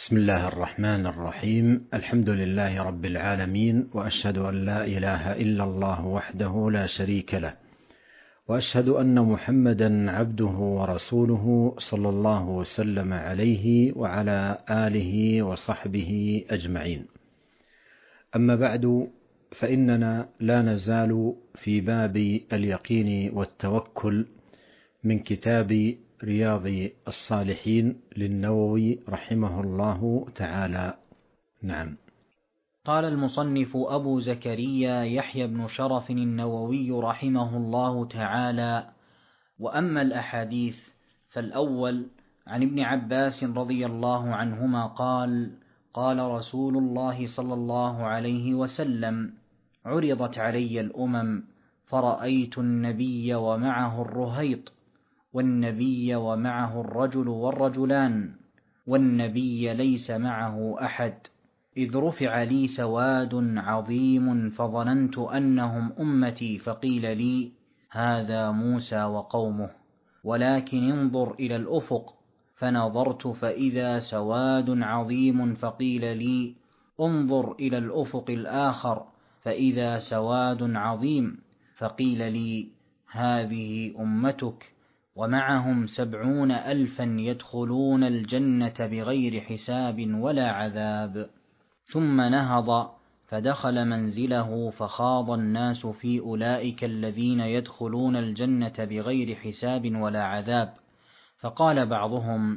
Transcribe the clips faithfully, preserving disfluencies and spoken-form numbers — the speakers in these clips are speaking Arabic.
بسم الله الرحمن الرحيم. الحمد لله رب العالمين، وأشهد أن لا إله إلا الله وحده لا شريك له، وأشهد أن محمدا عبده ورسوله صلى الله وسلم عليه وعلى آله وصحبه أجمعين. أما بعد، فإننا لا نزال في باب اليقين والتوكل من كتاب رياض الصالحين للنووي رحمه الله تعالى. نعم. قال المصنف أبو زكريا يحيى بن شرف النووي رحمه الله تعالى: وأما الأحاديث فالأول عن ابن عباس رضي الله عنهما قال: قال رسول الله صلى الله عليه وسلم: عرضت علي الأمم فرأيت النبي ومعه الرهيط، والنبي ومعه الرجل والرجلان، والنبي ليس معه أحد، إذ رفع لي سواد عظيم فظننت أنهم أمتي، فقيل لي: هذا موسى وقومه، ولكن انظر إلى الأفق، فنظرت فإذا سواد عظيم، فقيل لي: انظر إلى الأفق الآخر، فإذا سواد عظيم، فقيل لي: هذه أمتك، ومعهم سبعون ألفا يدخلون الجنة بغير حساب ولا عذاب. ثم نهض فدخل منزله، فخاض الناس في أولئك الذين يدخلون الجنة بغير حساب ولا عذاب، فقال بعضهم: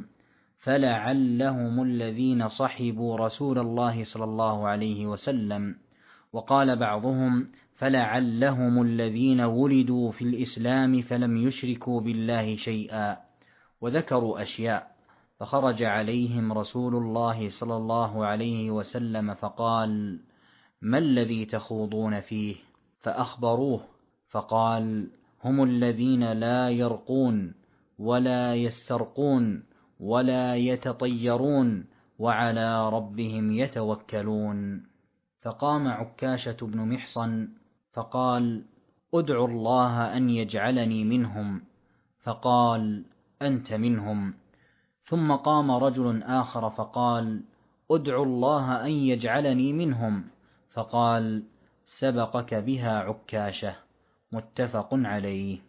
فلعلهم الذين صحبوا رسول الله صلى الله عليه وسلم، وقال بعضهم: فلعلهم الذين ولدوا في الإسلام فلم يشركوا بالله شيئا، وذكروا أشياء، فخرج عليهم رسول الله صلى الله عليه وسلم فقال: ما الذي تخوضون فيه؟ فأخبروه، فقال: هم الذين لا يرقون ولا يسترقون ولا يتطيرون وعلى ربهم يتوكلون. فقام عكاشة بن محصن فقال: ادعوا الله أن يجعلني منهم، فقال: أنت منهم. ثم قام رجل آخر فقال: ادعوا الله أن يجعلني منهم، فقال: سبقك بها عكاشة. متفق عليه.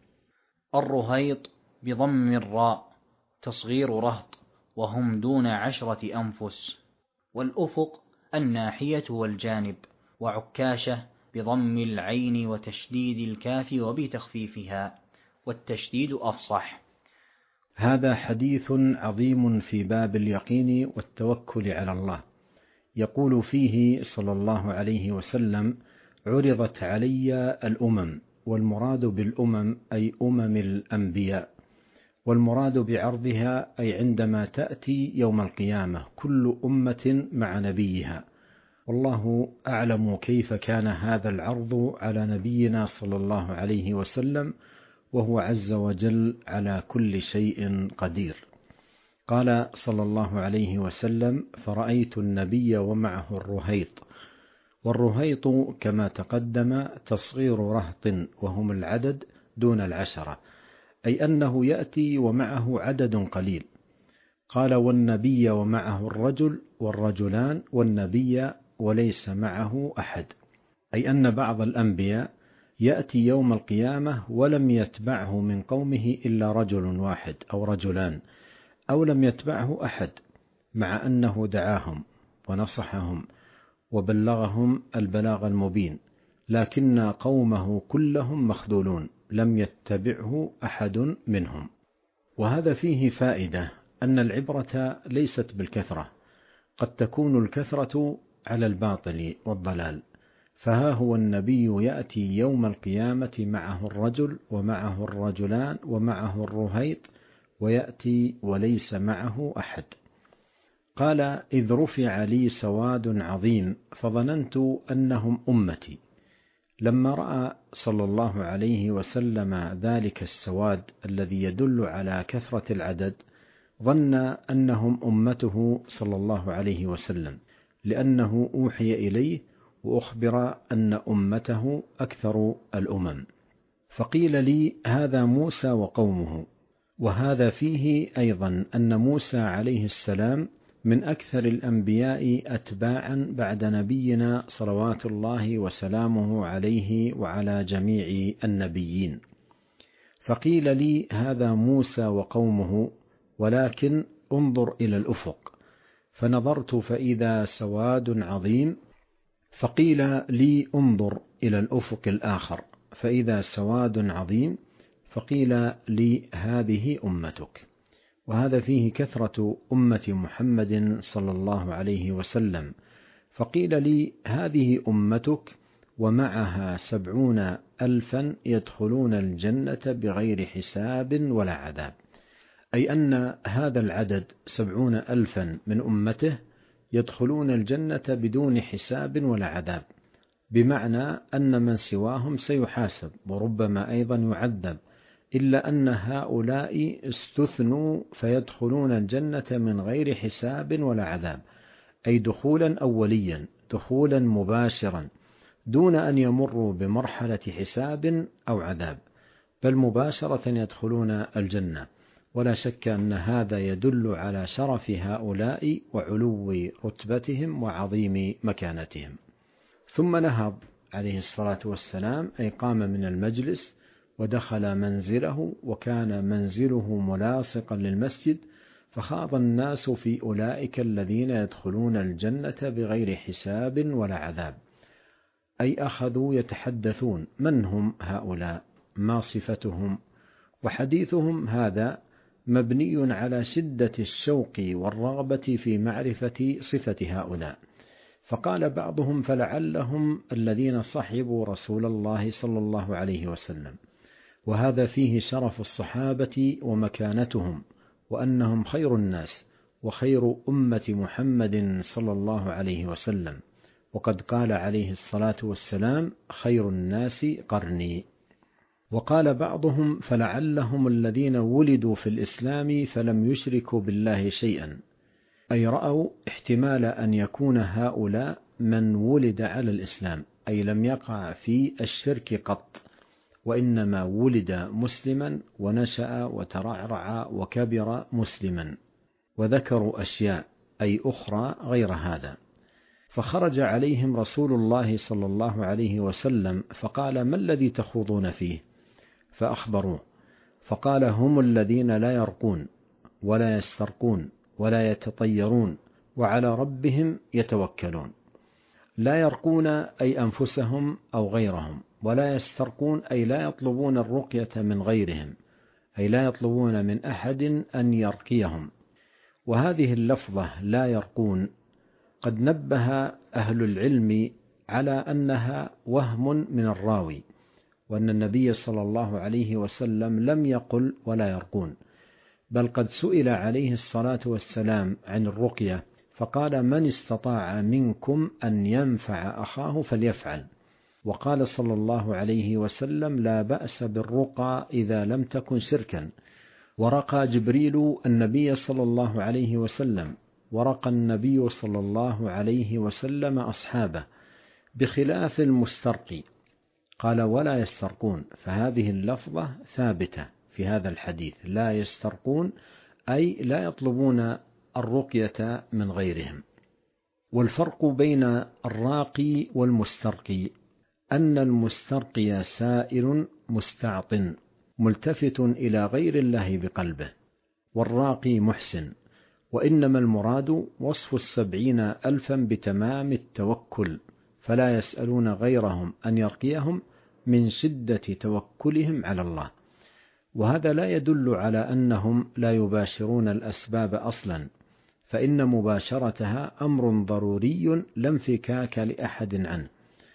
الرهيط بضم الراء تصغير رهط، وهم دون عشرة أنفس. والأفق الناحية والجانب. وعكاشة بضم العين وتشديد الكاف وبتخفيفها، والتشديد أفصح. هذا حديث عظيم في باب اليقين والتوكل على الله. يقول فيه صلى الله عليه وسلم: عرضت علي الأمم، والمراد بالأمم أي أمم الأنبياء، والمراد بعرضها أي عندما تأتي يوم القيامة كل أمة مع نبيها. والله أعلم كيف كان هذا العرض على نبينا صلى الله عليه وسلم، وهو عز وجل على كل شيء قدير. قال صلى الله عليه وسلم: فرأيت النبي ومعه الرهيط. والرهيط كما تقدم تصغير رهط، وهم العدد دون العشرة، أي أنه يأتي ومعه عدد قليل. قال: والنبي ومعه الرجل والرجلان، والنبي وليس معه أحد، أي أن بعض الأنبياء يأتي يوم القيامة ولم يتبعه من قومه إلا رجل واحد أو رجلان، أو لم يتبعه أحد، مع أنه دعاهم ونصحهم وبلغهم البلاغ المبين، لكن قومه كلهم مخذولون، لم يتبعه أحد منهم. وهذا فيه فائدة أن العبرة ليست بالكثرة، قد تكون الكثرة على الباطل والضلال. فها هو النبي يأتي يوم القيامة معه الرجل ومعه الرجلان ومعه الرهيط، ويأتي وليس معه أحد. قال: إذ رفع لي سواد عظيم فظننت أنهم أمتي. لما رأى صلى الله عليه وسلم ذلك السواد الذي يدل على كثرة العدد، ظن أنهم أمته صلى الله عليه وسلم، لأنه أوحي إليه وأخبر أن أمته أكثر الأمم. فقيل لي: هذا موسى وقومه. وهذا فيه أيضا أن موسى عليه السلام من أكثر الأنبياء أتباعا بعد نبينا صلوات الله وسلامه عليه وعلى جميع النبيين. فقيل لي هذا موسى وقومه، ولكن انظر إلى الأفق. فنظرت فإذا سواد عظيم. فقيل لي انظر إلى الأفق الآخر فإذا سواد عظيم. فقيل لي هذه أمتك. وهذا فيه كثرة أمة محمد صلى الله عليه وسلم. فقيل لي هذه أمتك ومعها سبعون ألفا يدخلون الجنة بغير حساب ولا عذاب، أي أن هذا العدد سبعون ألفا من أمته يدخلون الجنة بدون حساب ولا عذاب، بمعنى أن من سواهم سيحاسب وربما أيضا يعذب، إلا أن هؤلاء استثنوا فيدخلون الجنة من غير حساب ولا عذاب، أي دخولا أوليا، دخولا مباشرا دون أن يمروا بمرحلة حساب أو عذاب، بل مباشرة يدخلون الجنة. ولا شك أن هذا يدل على شرف هؤلاء وعلو رتبتهم وعظيم مكانتهم. ثم نهض عليه الصلاة والسلام، أي قام من المجلس ودخل منزله، وكان منزله ملاصقا للمسجد، فخاض الناس في أولئك الذين يدخلون الجنة بغير حساب ولا عذاب، أي أخذوا يتحدثون من هم هؤلاء، ما صفتهم، وحديثهم هذا مبني على شدة الشوق والرغبة في معرفة صفة هؤلاء. فقال بعضهم فلعلهم الذين صحبوا رسول الله صلى الله عليه وسلم، وهذا فيه شرف الصحابة ومكانتهم، وأنهم خير الناس وخير أمة محمد صلى الله عليه وسلم، وقد قال عليه الصلاة والسلام خير الناس قرني. وقال بعضهم فلعلهم الذين ولدوا في الإسلام فلم يشركوا بالله شيئا، أي رأوا احتمال أن يكون هؤلاء من ولد على الإسلام، أي لم يقع في الشرك قط، وإنما ولد مسلما ونشأ وترعرع وكبر مسلما، وذكروا أشياء أي أخرى غير هذا. فخرج عليهم رسول الله صلى الله عليه وسلم فقال ما الذي تخوضون فيه؟ فأخبروه، فقال هم الذين لا يرقون ولا يسترقون ولا يتطيرون وعلى ربهم يتوكلون. لا يرقون أي أنفسهم أو غيرهم، ولا يسترقون أي لا يطلبون الرقية من غيرهم، أي لا يطلبون من أحد أن يرقيهم. وهذه اللفظة لا يرقون قد نبه أهل العلم على أنها وهم من الراوي، وأن النبي صلى الله عليه وسلم لم يقل ولا يرقون، بل قد سئل عليه الصلاة والسلام عن الرقية فقال من استطاع منكم أن ينفع أخاه فليفعل. وقال صلى الله عليه وسلم لا بأس بالرقى إذا لم تكن شركا. ورقى جبريل النبي صلى الله عليه وسلم، ورقى النبي صلى الله عليه وسلم أصحابه، بخلاف المسترقي. قال ولا يسترقون، فهذه اللفظة ثابتة في هذا الحديث، لا يسترقون أي لا يطلبون الرقية من غيرهم. والفرق بين الراقي والمسترقي أن المسترقي سائر مستعط ملتفت إلى غير الله بقلبه، والراقي محسن. وإنما المراد وصف السبعين ألفا بتمام التوكل، فلا يسألون غيرهم أن يرقيهم من شدة توكلهم على الله. وهذا لا يدل على أنهم لا يباشرون الأسباب أصلا، فإن مباشرتها أمر ضروري لا انفكاك لأحد عنه،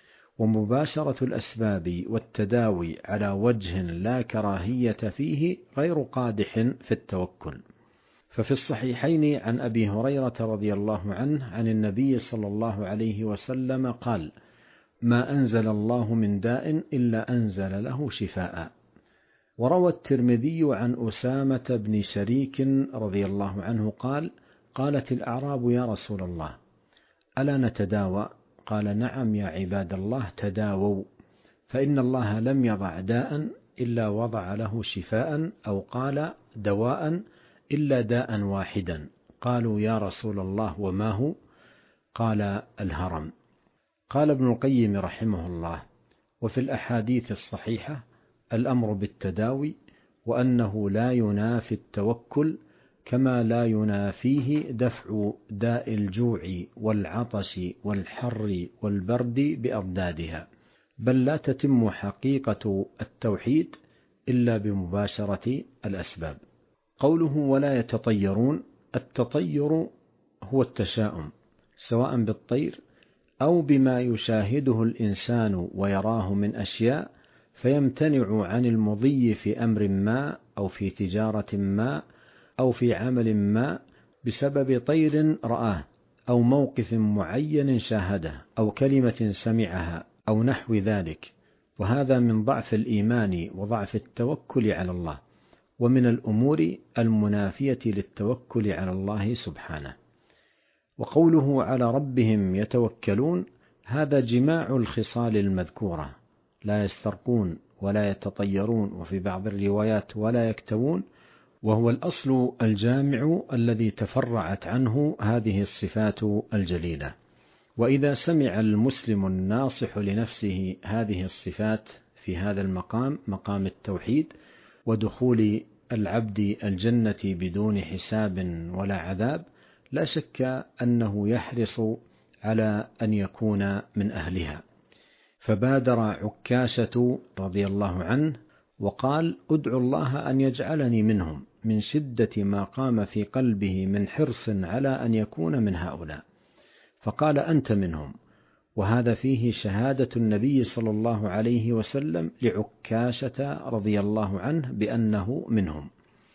ومباشرة الأسباب والتداوي على وجه لا كراهية فيه غير قادح في التوكل. ففي الصحيحين عن أبي هريرة رضي الله عنه عن النبي صلى الله عليه وسلم قال ما أنزل الله من داء إلا أنزل له شفاء. وروى الترمذي عن أسامة بن شريك رضي الله عنه قال قالت الأعراب يا رسول الله ألا نتداوى؟ قال نعم يا عباد الله تداووا، فإن الله لم يضع داء إلا وضع له شفاء، أو قال دواء إلا داء واحدا، قالوا يا رسول الله وما هو؟ قال الهرم. قال ابن القيم رحمه الله: وفي الأحاديث الصحيحة الأمر بالتداوي، وأنه لا ينافي التوكل كما لا ينافيه دفع داء الجوع والعطش والحر والبرد بأضدادها، بل لا تتم حقيقة التوحيد إلا بمباشرة الأسباب. قوله ولا يتطيرون: التطير هو التشاؤم، سواء بالطير أو بما يشاهده الإنسان ويراه من أشياء فيمتنع عن المضي في أمر ما أو في تجارة ما أو في عمل ما بسبب طير رآه أو موقف معين شاهده أو كلمة سمعها أو نحو ذلك، وهذا من ضعف الإيمان وضعف التوكل على الله، ومن الأمور المنافية للتوكل على الله سبحانه. وقوله على ربهم يتوكلون: هذا جماع الخصال المذكورة، لا يسترقون ولا يتطيرون، وفي بعض الروايات ولا يكتوون، وهو الأصل الجامع الذي تفرعت عنه هذه الصفات الجليلة. وإذا سمع المسلم الناصح لنفسه هذه الصفات في هذا المقام، مقام التوحيد ودخول العبد الجنة بدون حساب ولا عذاب، لا شك أنه يحرص على أن يكون من أهلها. فبادر عكاشة رضي الله عنه وقال: ادعو الله أن يجعلني منهم، من شدة ما قام في قلبه من حرص على أن يكون من هؤلاء، فقال: أنت منهم. وهذا فيه شهادة النبي صلى الله عليه وسلم لعكاشة رضي الله عنه بأنه منهم.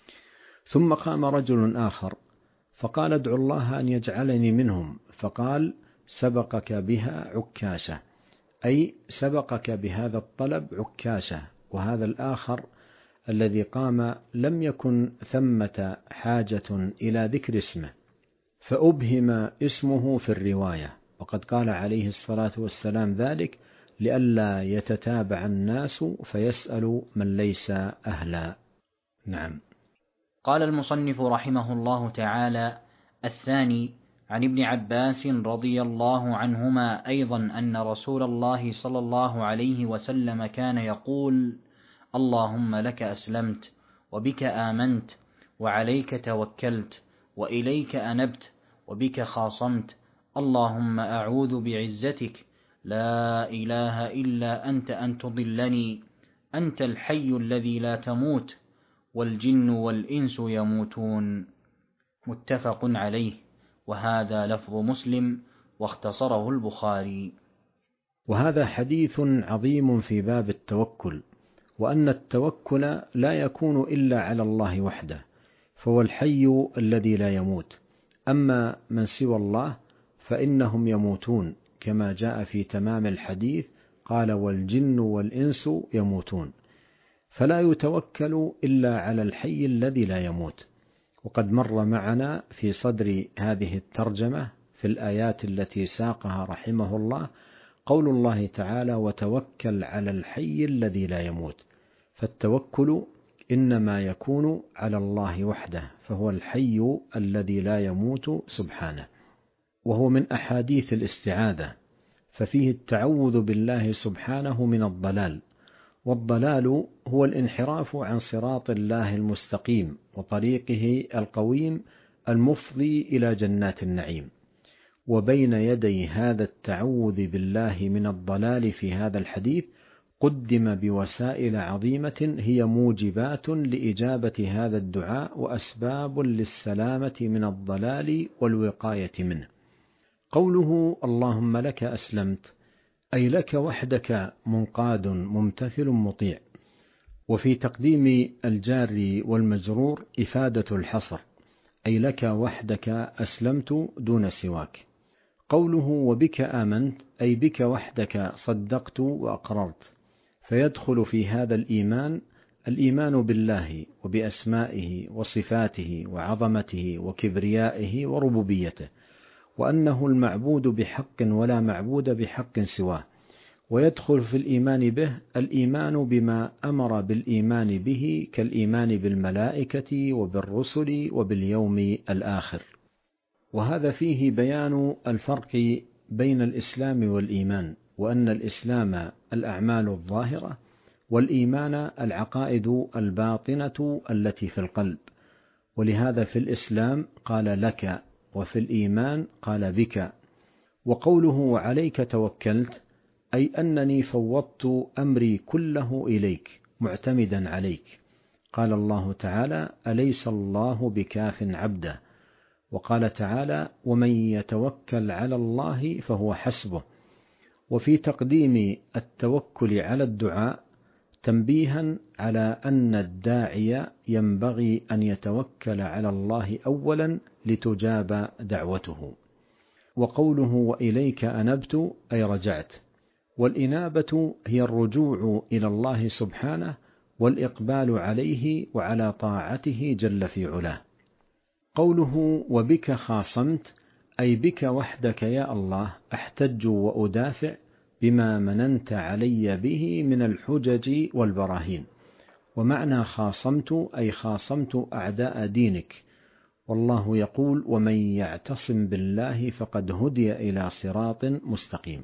ثم قام رجل آخر فقال: ادعو الله أن يجعلني منهم، فقال: سبقك بها عكاشة، أي سبقك بهذا الطلب عكاشة. وهذا الآخر الذي قام لم يكن ثمة حاجة إلى ذكر اسمه، فأبهم اسمه في الرواية، وقد قال عليه الصلاة والسلام ذلك لئلا يتتابع الناس فيسأل من ليس أهلا. نعم. قال المصنف رحمه الله تعالى: الثاني عن ابن عباس رضي الله عنهما أيضا أن رسول الله صلى الله عليه وسلم كان يقول: اللهم لك أسلمت وبك آمنت وعليك توكلت وإليك أنبت وبك خاصمت، اللهم أعوذ بعزتك لا إله إلا أنت أن تضلني، أنت الحي الذي لا تموت والجن والإنس يموتون. متفق عليه، وهذا لفظ مسلم واختصره البخاري. وهذا حديث عظيم في باب التوكل، وأن التوكل لا يكون إلا على الله وحده، فهو الحي الذي لا يموت. أما من سوى الله فإنهم يموتون، كما جاء في تمام الحديث قال: والجن والإنس يموتون. فلا يتوكل إلا على الحي الذي لا يموت. وقد مر معنا في صدر هذه الترجمة في الآيات التي ساقها رحمه الله قول الله تعالى: وتوكل على الحي الذي لا يموت. فالتوكل إنما يكون على الله وحده، فهو الحي الذي لا يموت سبحانه. وهو من أحاديث الاستعاذة، ففيه التعوذ بالله سبحانه من الضلال، والضلال هو الانحراف عن صراط الله المستقيم وطريقه القويم المفضي إلى جنات النعيم. وبين يدي هذا التعوذ بالله من الضلال في هذا الحديث قدم بوسائل عظيمة هي موجبات لإجابة هذا الدعاء وأسباب للسلامة من الضلال والوقاية منه. قوله اللهم لك أسلمت، أي لك وحدك منقاد ممتثل مطيع. وفي تقديم الجار والمجرور إفادة الحصر، أي لك وحدك أسلمت دون سواك. قوله وبك آمنت، أي بك وحدك صدقت وأقررت، فيدخل في هذا الإيمان الإيمان بالله وبأسمائه وصفاته وعظمته وكبريائه وربوبيته، وأنه المعبود بحق ولا معبود بحق سواه. ويدخل في الإيمان به الإيمان بما أمر بالإيمان به كالإيمان بالملائكة وبالرسل وباليوم الآخر. وهذا فيه بيان الفرق بين الإسلام والإيمان، وأن الإسلام الأعمال الظاهرة، والإيمان العقائد الباطنة التي في القلب. ولهذا في الإسلام قال لك، وفي الإيمان قال بك. وقوله وعليك توكلت أي أنني فوضت أمري كله إليك معتمدا عليك. قال الله تعالى أليس الله بكاف عبده. وقال تعالى ومن يتوكل على الله فهو حسبه. وفي تقديم التوكل على الدعاء تنبيها على أن الداعي ينبغي أن يتوكل على الله أولا لتجاب دعوته. وقوله وإليك أنبت أي رجعت. والإنابة هي الرجوع إلى الله سبحانه والإقبال عليه وعلى طاعته جل في علاه. قوله وبك خاصمت أي بك وحدك يا الله أحتج وأدافع بما مننت علي به من الحجج والبراهين. ومعنى خاصمت أي خاصمت أعداء دينك. والله يقول ومن يعتصم بالله فقد هدي إلى صراط مستقيم.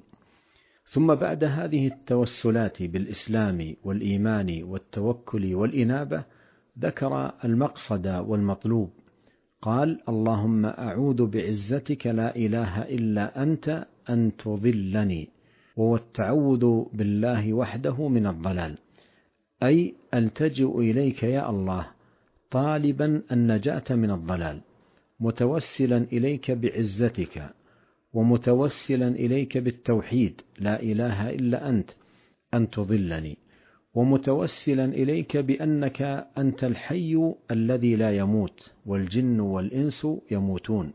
ثم بعد هذه التوسلات بالإسلام والإيمان والتوكل والإنابة ذكر المقصد والمطلوب. قال اللهم أعوذ بعزتك لا إله إلا أنت أن تضلني. وهو التعوذ بالله وحده من الضلال، أي ألتجئ إليك يا الله طالبا النجاة من الضلال، متوسلا إليك بعزتك، ومتوسلا إليك بالتوحيد لا إله إلا أنت أن تضلني، ومتوسلا إليك بأنك أنت الحي الذي لا يموت والجن والإنس يموتون.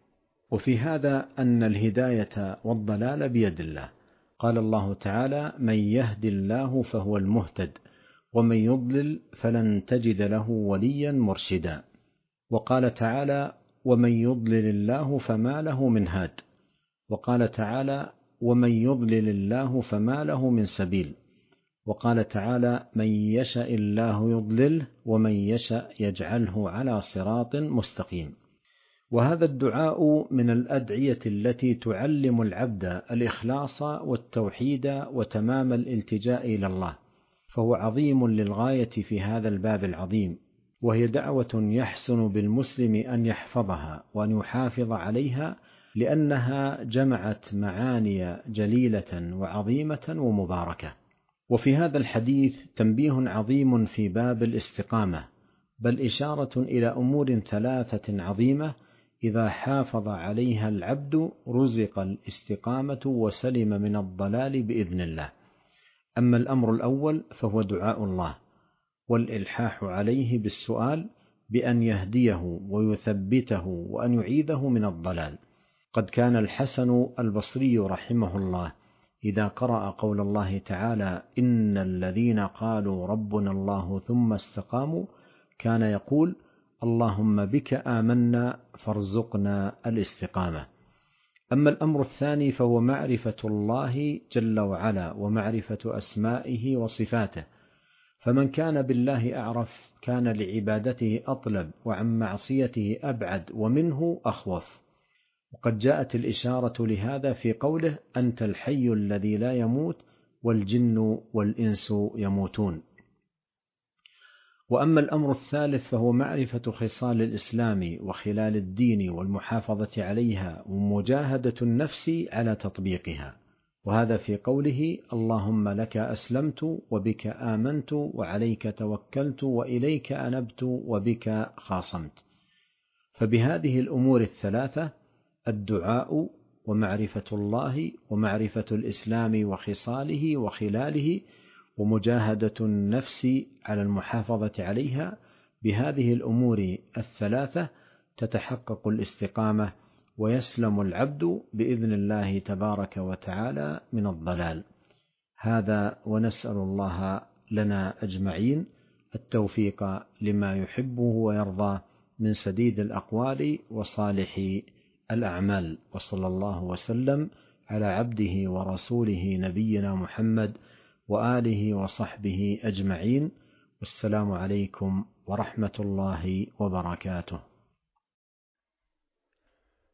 وفي هذا أن الهداية والضلال بيد الله. قال الله تعالى من يهد الله فهو المهتد ومن يضلل فلن تجد له وليا مرشدا. وقال تعالى ومن يضلل الله فما له من هاد. وقال تعالى ومن يضلل الله فما له من سبيل. وقال تعالى من يشاء الله يضلله ومن يشاء يجعله على صراط مستقيم. وهذا الدعاء من الأدعية التي تعلم العبد الإخلاص والتوحيد وتمام الالتجاء إلى الله، فهو عظيم للغاية في هذا الباب العظيم. وهي دعوة يحسن بالمسلم أن يحفظها وأن يحافظ عليها، لأنها جمعت معاني جليلة وعظيمة ومباركة. وفي هذا الحديث تنبيه عظيم في باب الاستقامة، بل إشارة إلى أمور ثلاثة عظيمة إذا حافظ عليها العبد رزق الاستقامة وسلم من الضلال بإذن الله. أما الأمر الأول فهو دعاء الله والإلحاح عليه بالسؤال بأن يهديه ويثبته وأن يعيذه من الضلال. قد كان الحسن البصري رحمه الله إذا قرأ قول الله تعالى إن الذين قالوا ربنا الله ثم استقاموا كان يقول اللهم بك آمنا فارزقنا الاستقامة. أما الأمر الثاني فهو معرفة الله جل وعلا ومعرفة أسمائه وصفاته، فمن كان بالله أعرف كان لعبادته أطلب وعن معصيته أبعد ومنه أخوف. وقد جاءت الإشارة لهذا في قوله أنت الحي الذي لا يموت والجن والإنس يموتون. وأما الأمر الثالث فهو معرفة خصال الإسلام وخلال الدين والمحافظة عليها ومجاهدة النفس على تطبيقها، وهذا في قوله اللهم لك أسلمت وبك آمنت وعليك توكلت وإليك أنبت وبك خاصمت. فبهذه الأمور الثلاثة الدعاء ومعرفة الله ومعرفة الإسلام وخصاله وخلاله ومجاهدة النفس على المحافظة عليها، بهذه الأمور الثلاثة تتحقق الاستقامة ويسلم العبد بإذن الله تبارك وتعالى من الضلال. هذا ونسأل الله لنا أجمعين التوفيق لما يحبه ويرضى من سديد الأقوال وصالح الأعمال. وصلى الله وسلم على عبده ورسوله نبينا محمد وآله وصحبه أجمعين، والسلام عليكم ورحمة الله وبركاته.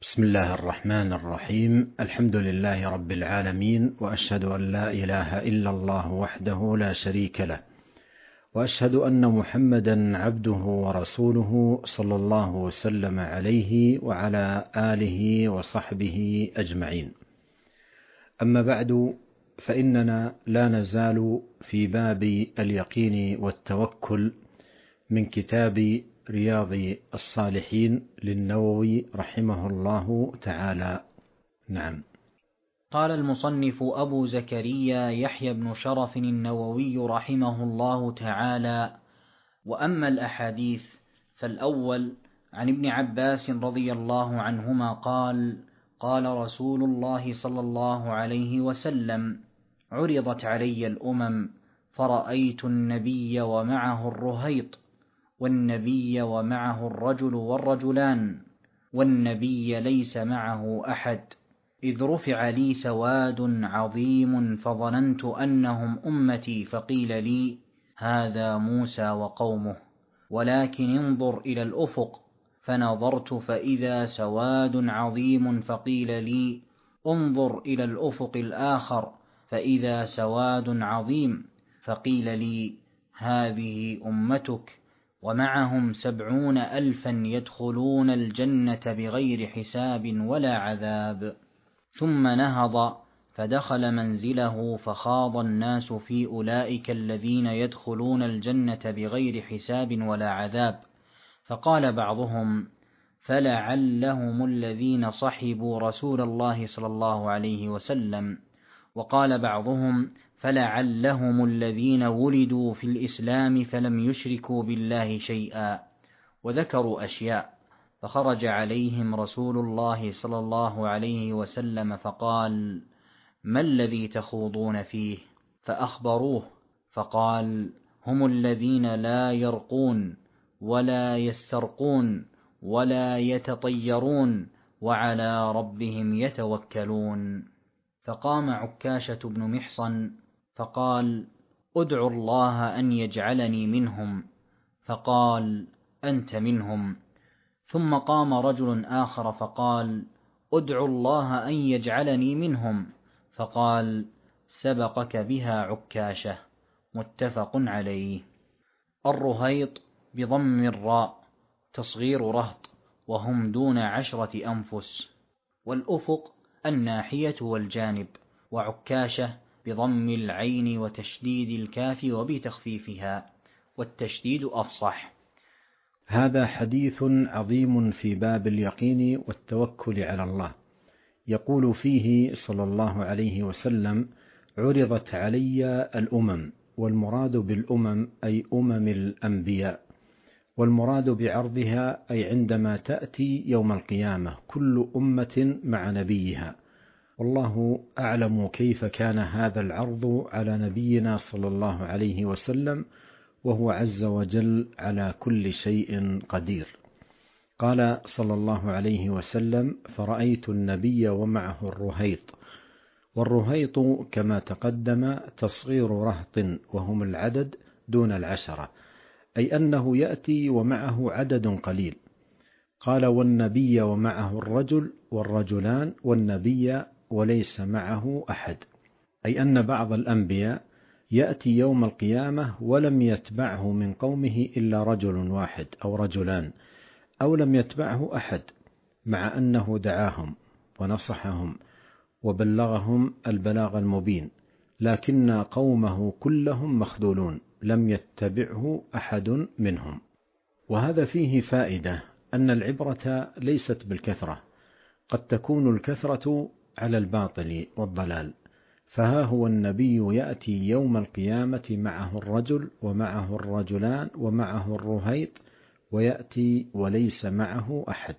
بسم الله الرحمن الرحيم. الحمد لله رب العالمين، وأشهد أن لا إله إلا الله وحده لا شريك له، وأشهد أن محمدا عبده ورسوله صلى الله وسلم عليه وعلى آله وصحبه أجمعين. أما بعد، فإننا لا نزال في باب اليقين والتوكل من كتاب رياض الصالحين للنووي رحمه الله تعالى. نعم. قال المصنف أبو زكريا يحيى بن شرف النووي رحمه الله تعالى: وأما الأحاديث فالأول عن ابن عباس رضي الله عنهما قال: قال رسول الله صلى الله عليه وسلم: عرضت علي الأمم فرأيت النبي ومعه الرهيط، والنبي ومعه الرجل والرجلان، والنبي ليس معه أحد، إذ رفع لي سواد عظيم فظننت أنهم أمتي، فقيل لي: هذا موسى وقومه، ولكن انظر إلى الأفق، فنظرت فإذا سواد عظيم، فقيل لي: انظر إلى الأفق الآخر، فإذا سواد عظيم، فقيل لي: هذه أمتك، ومعهم سبعون ألفا يدخلون الجنة بغير حساب ولا عذاب. ثم نهض فدخل منزله، فخاض الناس في أولئك الذين يدخلون الجنة بغير حساب ولا عذاب، فقال بعضهم: فلعلهم الذين صحبوا رسول الله صلى الله عليه وسلم، وقال بعضهم: فلعلهم الذين ولدوا في الإسلام فلم يشركوا بالله شيئا، وذكروا أشياء، فخرج عليهم رسول الله صلى الله عليه وسلم فقال: ما الذي تخوضون فيه؟ فأخبروه، فقال: هم الذين لا يرقون ولا يسترقون ولا يتطيرون وعلى ربهم يتوكلون. فقام عكاشة بن محصن فقال: ادعوا الله أن يجعلني منهم، فقال: أنت منهم. ثم قام رجل آخر فقال: ادعوا الله أن يجعلني منهم، فقال: سبقك بها عكاشة. متفق عليه. الرهيط بضم الراء تصغير رهط، وهم دون عشرة أنفس. والأفق الناحية والجانب. وعكاشة بضم العين وتشديد الكاف وبتخفيفها، والتشديد أفصح. هذا حديث عظيم في باب اليقين والتوكل على الله. يقول فيه صلى الله عليه وسلم: عرضت علي الأمم، والمراد بالأمم أي أمم الأنبياء، والمراد بعرضها أي عندما تأتي يوم القيامة كل أمة مع نبيها، والله أعلم كيف كان هذا العرض على نبينا صلى الله عليه وسلم، وهو عز وجل على كل شيء قدير. قال صلى الله عليه وسلم: فرأيت النبي ومعه الرهيط. والرهيط كما تقدم تصغير رهط، وهم العدد دون العشرة، أي أنه يأتي ومعه عدد قليل. قال: والنبي ومعه الرجل والرجلان، والنبي وليس معه أحد، أي أن بعض الأنبياء يأتي يوم القيامة ولم يتبعه من قومه إلا رجل واحد أو رجلان، أو لم يتبعه أحد، مع أنه دعاهم ونصحهم وبلغهم البلاغ المبين، لكن قومه كلهم مخذولون، لم يتبعه أحد منهم. وهذا فيه فائدة أن العبرة ليست بالكثرة، قد تكون الكثرة على الباطل والضلال. فها هو النبي يأتي يوم القيامة معه الرجل ومعه الرجلان ومعه الرهيط، ويأتي وليس معه أحد.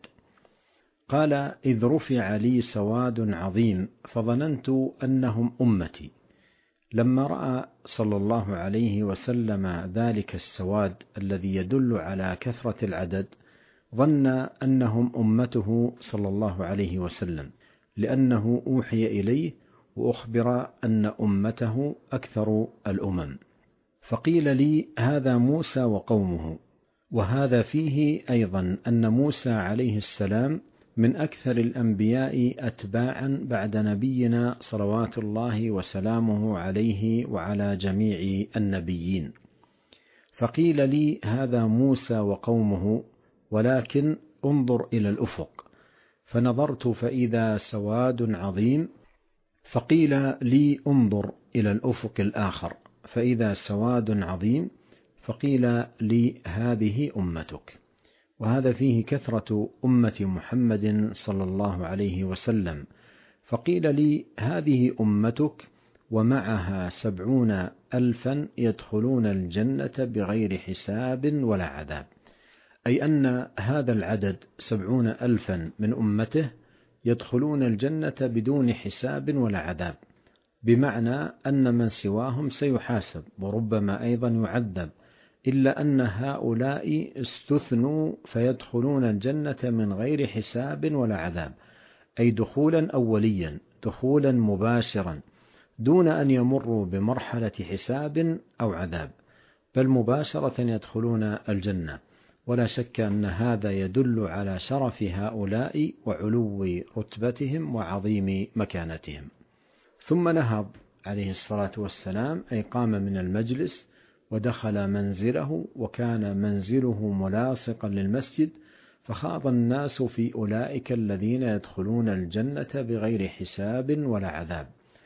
قال: إذ رفع لي سواد عظيم فظننت أنهم أمتي. لما رأى صلى الله عليه وسلم ذلك السواد الذي يدل على كثرة العدد، ظن أنهم أمته صلى الله عليه وسلم، لأنه أوحي إليه وأخبر أن أمته أكثر الأمم. فقيل لي: هذا موسى وقومه. وهذا فيه أيضا أن موسى عليه السلام من أكثر الأنبياء أتباعا بعد نبينا صلوات الله وسلامه عليه وعلى جميع النبيين. فقيل لي هذا موسى وقومه، ولكن انظر إلى الأفق. فنظرت فإذا سواد عظيم. فقيل لي انظر إلى الأفق الآخر فإذا سواد عظيم. فقيل لي هذه أمتك. وهذا فيه كثرة أمة محمد صلى الله عليه وسلم. فقيل لي هذه أمتك ومعها سبعون ألفا يدخلون الجنة بغير حساب ولا عذاب، أي أن هذا العدد سبعون ألفا من أمته يدخلون الجنة بدون حساب ولا عذاب، بمعنى أن من سواهم سيحاسب وربما أيضا يعذب، إلا أن هؤلاء استثنوا فيدخلون الجنة من غير حساب ولا عذاب، أي دخولا أوليا، دخولا مباشرا دون أن يمروا بمرحلة حساب أو عذاب، بل مباشرة يدخلون الجنة. ولا شك أن هذا يدل على شرف هؤلاء وعلو رتبتهم وعظيم مكانتهم. ثم نهض عليه الصلاة والسلام، أي قام من المجلس ودخل منزله، وكان منزله ملاصقا للمسجد، فخاض الناس في أولئك الذين يدخلون الجنة بغير حساب ولا عذاب،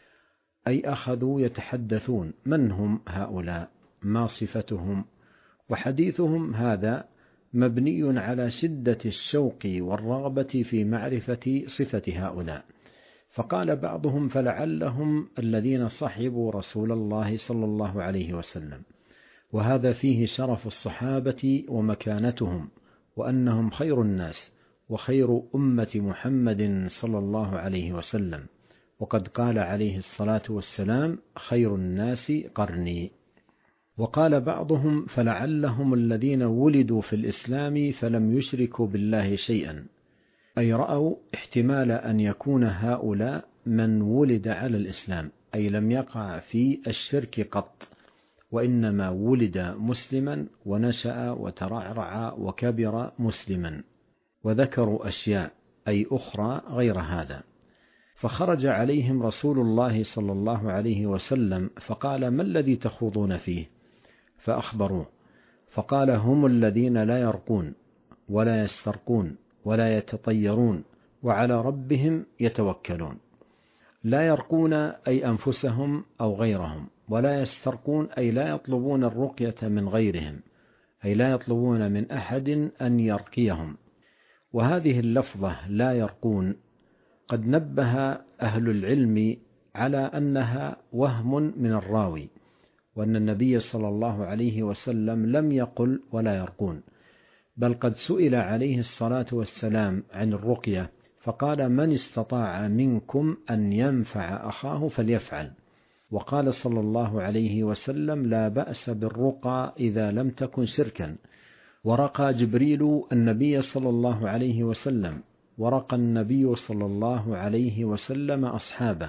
أي أخذوا يتحدثون من هم هؤلاء، ما صفتهم، وحديثهم هذا مبني على شدة الشوق والرغبة في معرفة صفة هؤلاء. فقال بعضهم فلعلهم الذين صحبوا رسول الله صلى الله عليه وسلم، وهذا فيه شرف الصحابة ومكانتهم، وأنهم خير الناس وخير أمة محمد صلى الله عليه وسلم، وقد قال عليه الصلاة والسلام خير الناس قرني. وقال بعضهم فلعلهم الذين ولدوا في الإسلام فلم يشركوا بالله شيئا، أي رأوا احتمال أن يكون هؤلاء من ولد على الإسلام، أي لم يقع في الشرك قط، وإنما ولد مسلما ونشأ وترعرع وكبر مسلما، وذكروا أشياء أي أخرى غير هذا. فخرج عليهم رسول الله صلى الله عليه وسلم فقال ما الذي تخوضون فيه؟ فأخبروه، فقال هم الذين لا يرقون ولا يسترقون ولا يتطيرون وعلى ربهم يتوكلون. لا يرقون أي أنفسهم أو غيرهم، ولا يسترقون أي لا يطلبون الرقية من غيرهم، أي لا يطلبون من أحد أن يرقيهم. وهذه اللفظة لا يرقون قد نبه أهل العلم على أنها وهم من الراوي، وأن النبي صلى الله عليه وسلم لم يقل ولا يرقون، بل قد سئل عليه الصلاة والسلام عن الرقية فقال من استطاع منكم أن ينفع أخاه فليفعل، وقال صلى الله عليه وسلم لا بأس بالرقى إذا لم تكن شركا. ورقى جبريل النبي صلى الله عليه وسلم، ورقى النبي صلى الله عليه وسلم أصحابه،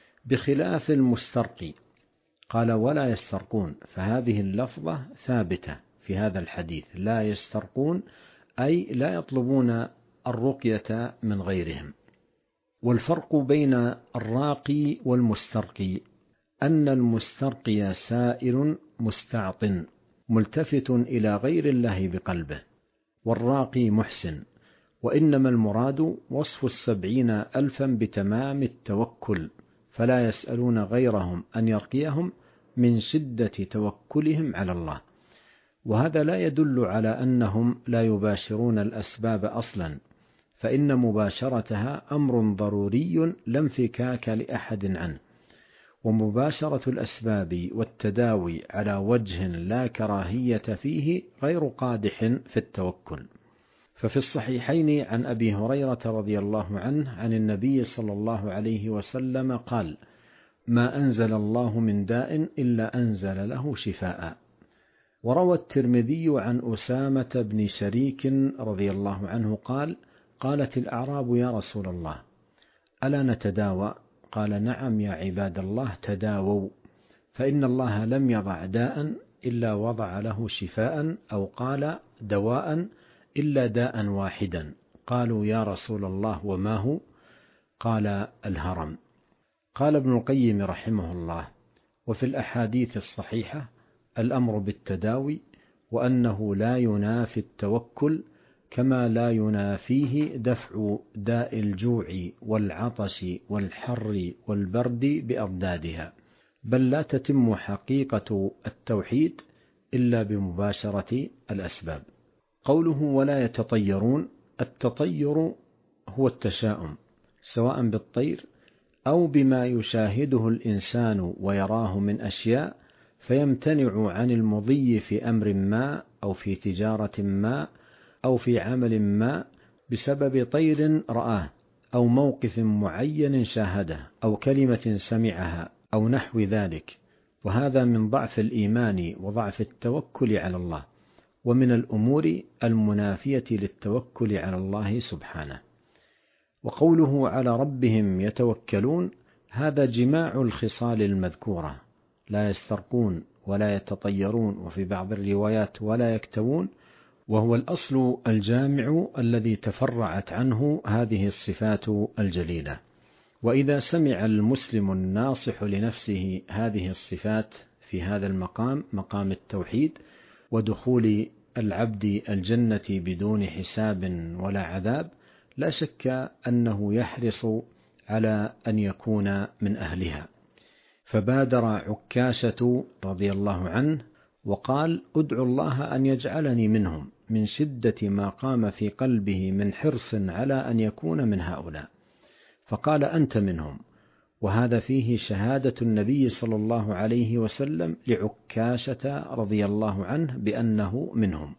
بخلاف المسترقي. قال ولا يسترقون، فهذه اللفظة ثابتة في هذا الحديث، لا يسترقون أي لا يطلبون الرقية من غيرهم. والفرق بين الراقي والمسترقي أن المسترقي سائل مستعط ملتفت إلى غير الله بقلبه، والراقي محسن. وإنما المراد وصف السبعين ألفا بتمام التوكل، فلا يسألون غيرهم أن يرقيهم من شدة توكلهم على الله. وهذا لا يدل على أنهم لا يباشرون الأسباب أصلا، فإن مباشرتها أمر ضروري لا انفكاك لأحد عنه، ومباشرة الأسباب والتداوي على وجه لا كراهية فيه غير قادح في التوكل. ففي الصحيحين عن أبي هريرة رضي الله عنه عن النبي صلى الله عليه وسلم قال ما أنزل الله من داء إلا أنزل له شفاء. وروى الترمذي عن أسامة بن شريك رضي الله عنه قال قالت الأعراب يا رسول الله ألا نتداوى؟ قال نعم يا عباد الله تداووا، فإن الله لم يضع داء إلا وضع له شفاء، أو قال دواء إلا داء واحدا، قالوا يا رسول الله وما هو؟ قال الهرم. قال ابن القيم رحمه الله: وفي الأحاديث الصحيحة الأمر بالتداوي، وأنه لا ينافي التوكل كما لا ينافيه دفع داء الجوع والعطش والحر والبرد بأضدادها، بل لا تتم حقيقة التوحيد إلا بمباشرة الأسباب. قوله ولا يتطيرون: التطير هو التشاؤم، سواء بالطير أو بما يشاهده الإنسان ويراه من أشياء فيمتنع عن المضي في أمر ما أو في تجارة ما أو في عمل ما بسبب طير رآه أو موقف معين شاهده أو كلمة سمعها أو نحو ذلك، وهذا من ضعف الإيمان وضعف التوكل على الله، ومن الأمور المنافية للتوكل على الله سبحانه. وقوله على ربهم يتوكلون: هذا جماع الخصال المذكورة، لا يسترقون ولا يتطيرون، وفي بعض الروايات ولا يكتوون، وهو الأصل الجامع الذي تفرعت عنه هذه الصفات الجليلة. وإذا سمع المسلم الناصح لنفسه هذه الصفات في هذا المقام، مقام التوحيد ودخول العبد الجنة بدون حساب ولا عذاب، لا شك أنه يحرص على أن يكون من أهلها. فبادر عكاشة رضي الله عنه وقال: ادعو الله أن يجعلني منهم، من شدة ما قام في قلبه من حرص على أن يكون من هؤلاء، فقال: أنت منهم. وهذا فيه شهادة النبي صلى الله عليه وسلم لعكاشة رضي الله عنه بأنه منهم.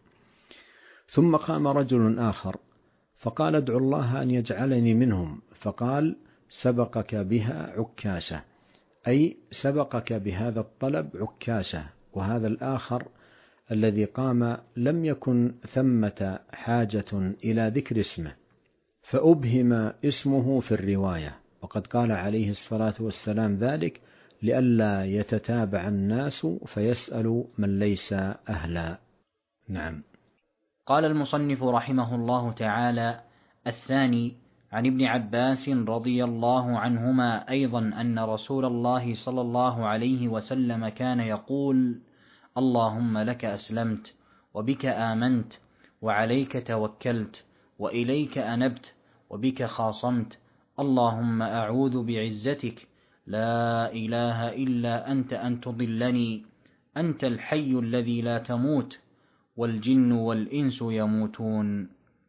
ثم قام رجل آخر فقال: ادعو الله أن يجعلني منهم، فقال: سبقك بها عكاشة، أي سبقك بهذا الطلب عكاشة. وهذا الآخر الذي قام لم يكن ثمة حاجة إلى ذكر اسمه، فأبهم اسمه في الرواية، وقد قال عليه الصلاة والسلام ذلك لئلا يتتابع الناس فيسأل من ليس أهلا. نعم. قال المصنف رحمه الله تعالى: الثاني عن ابن عباس رضي الله عنهما أيضا أن رسول الله صلى الله عليه وسلم كان يقول: اللهم لك أسلمت وبك آمنت وعليك توكلت وإليك أنبت وبك خاصمت، اللهم أعوذ بعزتك لا إله إلا أنت أن تضلني، أنت الحي الذي لا تموت والجن والإنس يموتون.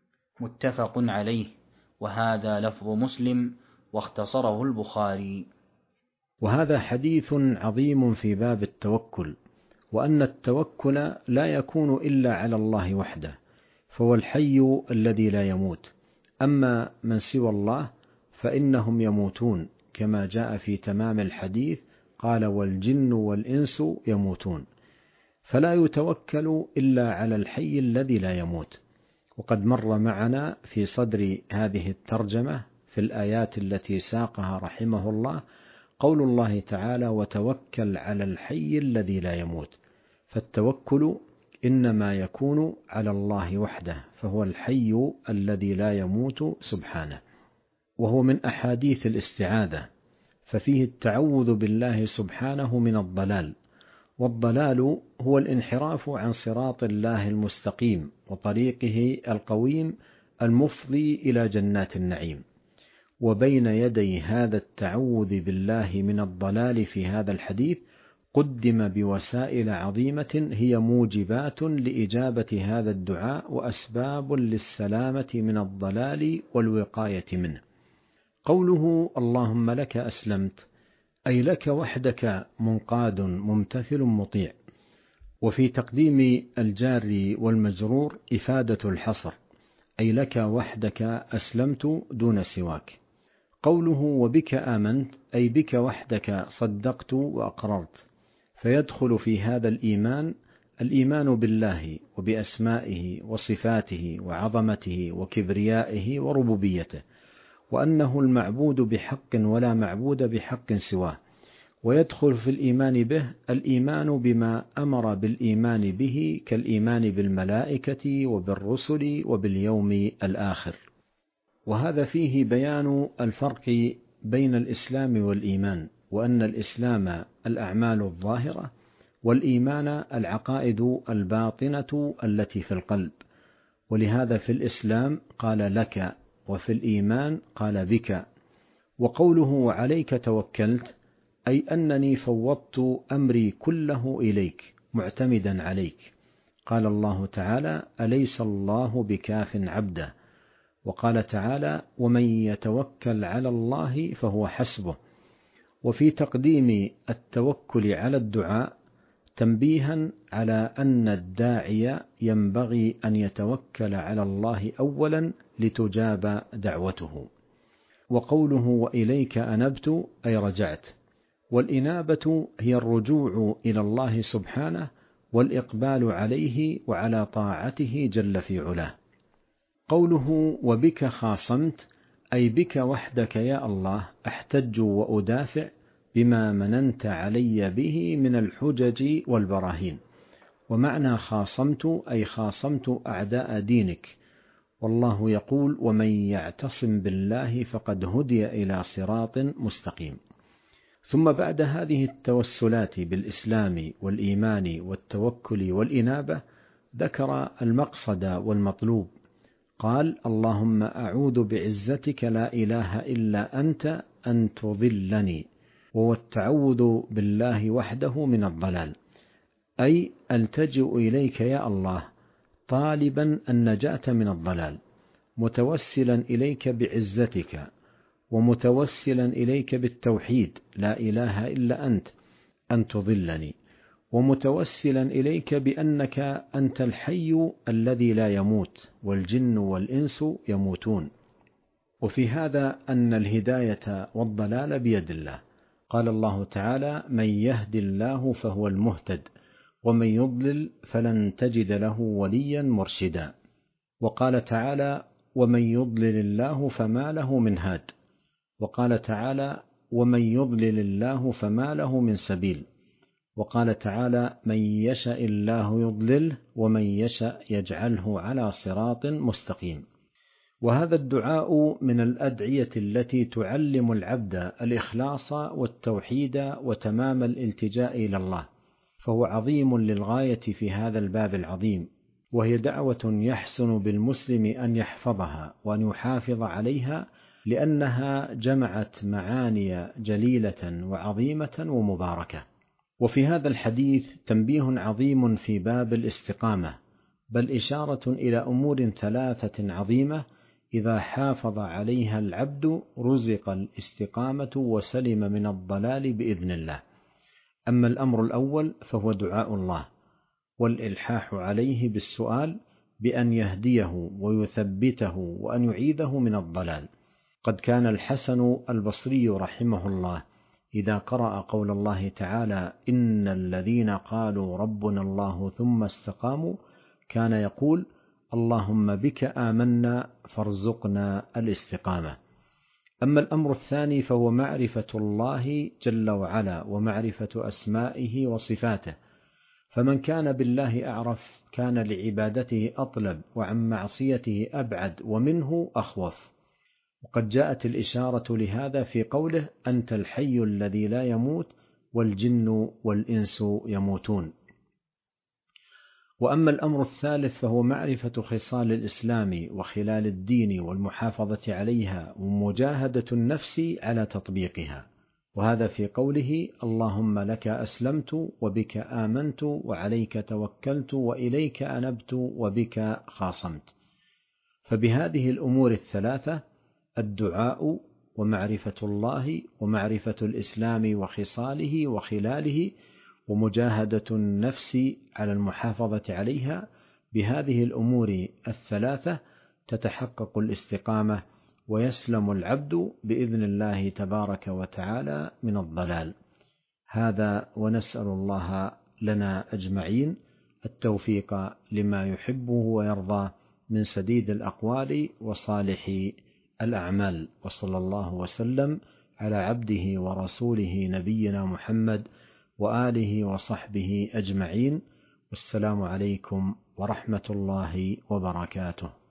متفق عليه، وهذا لفظ مسلم واختصره البخاري. وهذا حديث عظيم في باب التوكل، وأن التوكل لا يكون إلا على الله وحده، فهو الحي الذي لا يموت. أما من سوى الله فإنهم يموتون، كما جاء في تمام الحديث قال: والجن والإنس يموتون. فلا يتوكل إلا على الحي الذي لا يموت. وقد مر معنا في صدر هذه الترجمة في الآيات التي ساقها رحمه الله قول الله تعالى: وتوكل على الحي الذي لا يموت. فالتوكل إنما يكون على الله وحده، فهو الحي الذي لا يموت سبحانه. وهو من أحاديث الاستعاذة، ففيه التعوذ بالله سبحانه من الضلال، والضلال هو الانحراف عن صراط الله المستقيم وطريقه القويم المفضي إلى جنات النعيم. وبين يدي هذا التعوذ بالله من الضلال في هذا الحديث قدم بوسائل عظيمة هي موجبات لإجابة هذا الدعاء وأسباب للسلامة من الضلال والوقاية منه. قوله اللهم لك أسلمت، أي لك وحدك منقاد ممتثل مطيع. وفي تقديم الجار والمجرور إفادة الحصر، أي لك وحدك أسلمت دون سواك. قوله وبك آمنت، أي بك وحدك صدقت وأقررت، فيدخل في هذا الإيمان الإيمان بالله وبأسمائه وصفاته وعظمته وكبريائه وربوبيته، وأنه المعبود بحق ولا معبود بحق سواه. ويدخل في الإيمان به الإيمان بما أمر بالإيمان به كالإيمان بالملائكة وبالرسل وباليوم الآخر. وهذا فيه بيان الفرق بين الإسلام والإيمان، وأن الإسلام الأعمال الظاهرة، والإيمان العقائد الباطنة التي في القلب. ولهذا في الإسلام قال لك، وفي الإيمان قال بك. وقوله وعليك توكلت أي أنني فوضت أمري كله إليك معتمدا عليك. قال الله تعالى أليس الله بكاف عبده. وقال تعالى ومن يتوكل على الله فهو حسبه. وفي تقديم التوكل على الدعاء تنبيها على أن الداعي ينبغي أن يتوكل على الله أولا لتجاب دعوته. وقوله وإليك أنبت أي رجعت. والإنابة هي الرجوع إلى الله سبحانه والإقبال عليه وعلى طاعته جل في علاه. قوله وبك خاصمت أي بك وحدك يا الله أحتج وأدافع بما مننت علي به من الحجج والبراهين. ومعنى خاصمت أي خاصمت أعداء دينك. والله يقول ومن يعتصم بالله فقد هدي إلى صراط مستقيم. ثم بعد هذه التوسلات بالإسلام والإيمان والتوكل والإنابة ذكر المقصد والمطلوب. قال اللهم أعوذ بعزتك لا إله إلا أنت أن تضلني. وهو التعوذ بالله وحده من الضلال، أي ألتجئ إليك يا الله طالبا النجاة من الضلال، متوسلا إليك بعزتك، ومتوسلا إليك بالتوحيد لا إله إلا أنت أن تضلني، ومتوسلا إليك بأنك أنت الحي الذي لا يموت والجن والإنس يموتون. وفي هذا أن الهداية والضلال بيد الله. قال الله تعالى من يهد الله فهو المهتد ومن يضلل فلن تجد له وليا مرشدا. وقال تعالى ومن يضلل الله فما له من هاد. وقال تعالى ومن يضلل الله فما له من سبيل. وقال تعالى من يشاء الله يضلله ومن يشاء يجعله على صراط مستقيم. وهذا الدعاء من الأدعية التي تعلم العبد الإخلاص والتوحيد وتمام الالتجاء إلى الله، فهو عظيم للغاية في هذا الباب العظيم. وهي دعوة يحسن بالمسلم أن يحفظها وأن يحافظ عليها، لأنها جمعت معاني جليلة وعظيمة ومباركة. وفي هذا الحديث تنبيه عظيم في باب الاستقامة، بل إشارة إلى أمور ثلاثة عظيمة إذا حافظ عليها العبد رزق الاستقامة وسلم من الضلال بإذن الله. أما الأمر الأول فهو دعاء الله والإلحاح عليه بالسؤال بأن يهديه ويثبته وأن يعيده من الضلال. قد كان الحسن البصري رحمه الله إذا قرأ قول الله تعالى إن الذين قالوا ربنا الله ثم استقاموا كان يقول اللهم بك آمنا فارزقنا الاستقامة. أما الأمر الثاني فهو معرفة الله جل وعلا ومعرفة أسمائه وصفاته، فمن كان بالله أعرف كان لعبادته أطلب وعن معصيته أبعد ومنه أخوف. وقد جاءت الإشارة لهذا في قوله أنت الحي الذي لا يموت والجن والإنس يموتون. وأما الأمر الثالث فهو معرفة خصال الإسلام وخلال الدين والمحافظة عليها ومجاهدة النفس على تطبيقها، وهذا في قوله اللهم لك أسلمت وبك آمنت وعليك توكلت وإليك أنبت وبك خاصمت. فبهذه الأمور الثلاثة الدعاء ومعرفة الله ومعرفة الإسلام وخصاله وخلاله ومجاهدة النفس على المحافظة عليها، بهذه الأمور الثلاثة تتحقق الاستقامة ويسلم العبد بإذن الله تبارك وتعالى من الضلال. هذا ونسأل الله لنا أجمعين التوفيق لما يحبه ويرضى من سديد الأقوال وصالح الأعمال. وصلى الله وسلم على عبده ورسوله نبينا محمد وآله وصحبه أجمعين، والسلام عليكم ورحمة الله وبركاته.